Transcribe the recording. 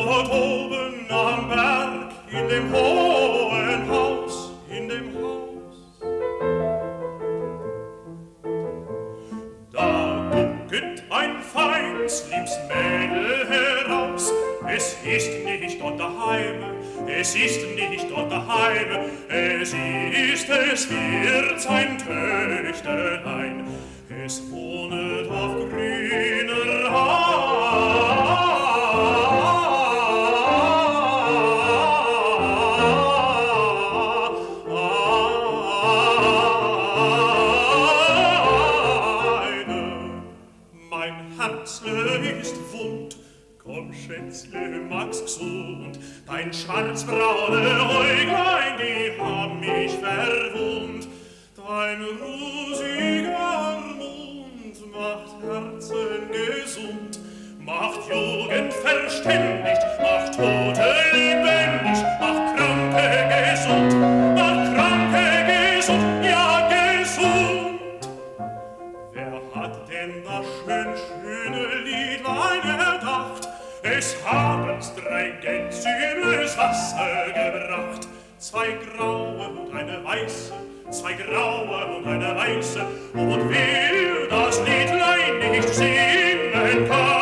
dort oben am Berg, in dem hohen Haus, in dem Haus. Da gucket ein feins, liebs Mädel heraus. Es ist nicht dort daheim, es ist nicht dort daheim, es wird sein Töchterlein. Es wohnet auf grüner Heide. Mein Herzle ist wund, komm, Schätzle, mag's gesund, dein schwarzbraune Äuglein, die haben mich verwundt. Dein rosiger Mund macht Herzen gesund, macht Jugend verständig, macht Tote lebendig, macht Kranke gesund, ja gesund. Wer hat denn das schöne Liedlein erdacht? Es haben's 3 Gänse übers Wasser gebracht. 2 graue und eine weiße, 2 graue und eine weiße. Und wer das Liedlein nicht singen kann,